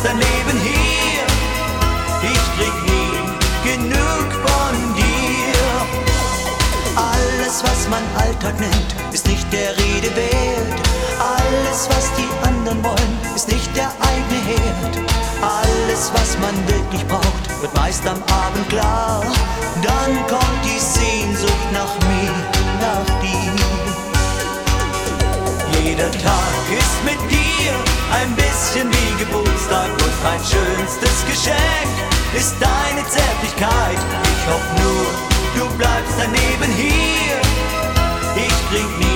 dein Leben hier. Ich krieg nie genug von dir. Alles, was man Alltag nennt, ist nicht der Rede wert. Alles, was die anderen wollen, ist nicht der eigene Herd. Alles, was man wirklich braucht, wird meist am Abend klar. Dann kommt die Sehnsucht nach mir, nach dir. Jeder Tag ist mit dir ein bisschen wie Geburtstag und mein schönstes Geschenk ist deine Zärtlichkeit. Ich hoff nur, du bleibst daneben hier. Ich krieg nie